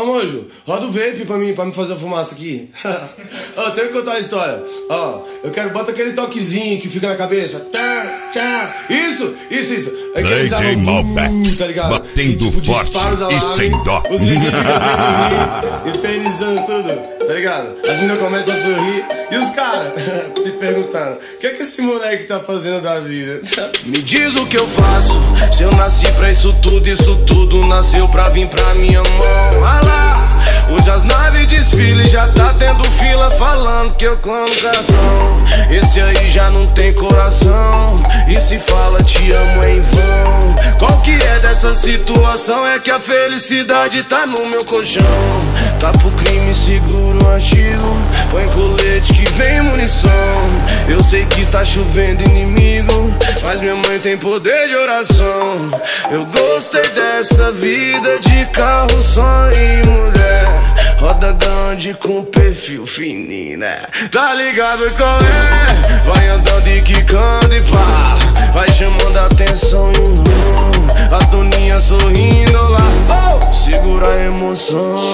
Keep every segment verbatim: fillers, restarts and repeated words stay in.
Ô, Mojo, roda o vape pra mim, pra me fazer a fumaça aqui. Ó, tenho que contar uma história. Ó, eu quero, bota aquele toquezinho que fica na cabeça. Tá, tá. Isso, isso, isso. É D J Malbec, tá ligado? batendo que, tipo, forte alarme, e sem dó. Os vizinhos ficam sem dormir, infernizando tudo, tá ligado? As meninas começam a sorrir e os caras se perguntando: o que é que esse moleque tá fazendo da vida? Me diz o que eu faço, se eu nasci pra isso tudo, isso tudo nasceu pra vir pra minha mão. Ah lá, hoje as naves desfilam e já tá tendo fila falando que eu clamo cartão. Esse aí já não tem coração, e se fala te amo em vão. Qual que é dessa situação? É que a felicidade tá no meu colchão. Tá pro crime, seguro artigo, põe colete que vem munição. Eu sei que tá chovendo inimigo, mas minha mãe tem poder de oração. Eu gostei dessa vida de carro, só e mulher, roda grande com perfil fininho, né? Tá ligado qual é? Vai andando e quicando e pá, vai chamando a atenção e hum, as doninhas sorrindo lá, oh, segura a emoção.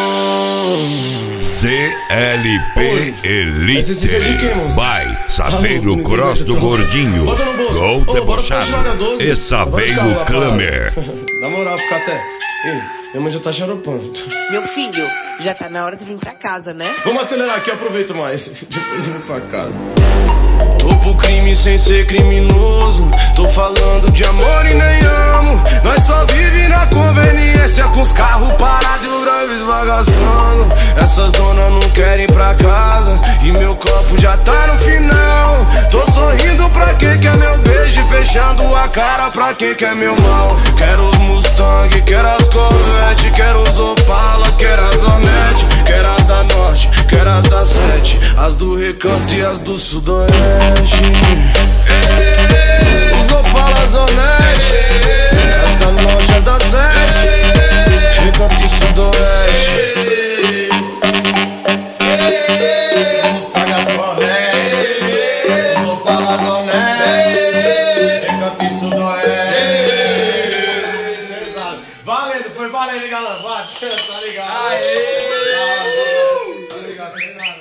C L P Elite by Saveiro Cross do Gordinho, Gol Debochado e Saveiro Klamer. Na moral, fica até. Ei, minha mãe já tá xaropando. Meu filho, já tá na hora de vir pra casa, né? Vamos acelerar aqui, eu aproveito mais. Depois eu vou pra casa. Tô pro crime sem ser criminoso, tô falando de amor e nem amo. Nós só vive na conveniência, com os carros parados e o drive esbagaçando. Essas donas não querem ir pra casa e meu copo já tá no final. Tô sorrindo pra quem quer meu beijo e fechando a cara pra quem quer meu mal. Quero os Mustang, quero as Corvette, quero os Opala, quero as Hornet, quero as da Norte, quero as da Sete, as do Recanto e as do Sudoeste. Os Opalas Hornet, as da Norte, as da Sete, Recanto e Sudoeste. Os Mustang, as Corvette, os Opalas Hornet, Recanto e Sudoeste. Valendo, foi valendo, galera. Bate, tá ligado? Aê! Tá ligado, tá ligado.